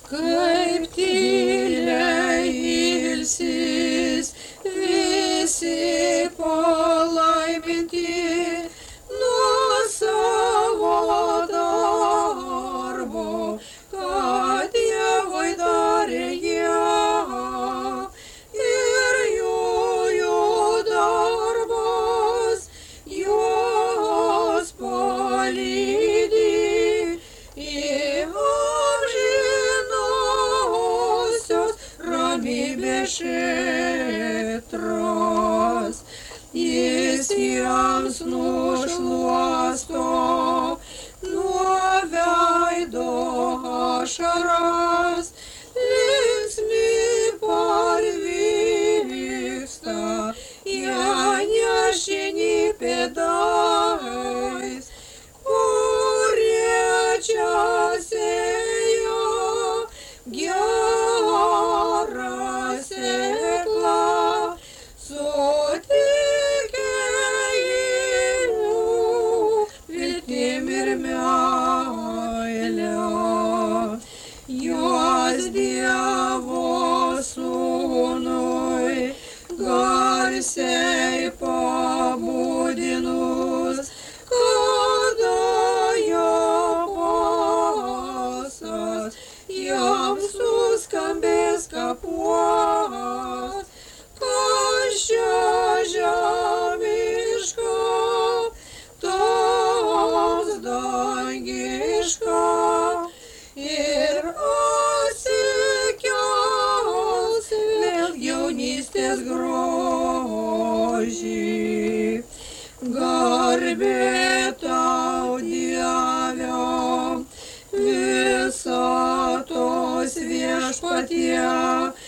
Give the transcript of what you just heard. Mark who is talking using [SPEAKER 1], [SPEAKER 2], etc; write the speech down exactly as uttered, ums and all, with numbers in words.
[SPEAKER 1] kaip tyliai ilsis visi palaiminti nuo savo darbo, kad Dievui darė jie. Ir jų, jų darbas juos palydi į amžinosios ramybės šėtras. Jis jiems nušluosto nuo veido ašaras, linksmi parvyksta, jie nešini pėdais, kurie čia sėjo gerą sėklą, su tikėjimu, viltim ir meile. Juos Dievo Sūnui garsiai pabudinus, kada jo balsas jam suskambės kapuos, kančia žemiška taps dangiška ir atsikels vėl jaunystės grožį. Garbė tau, Dieve, visatos viešpatie,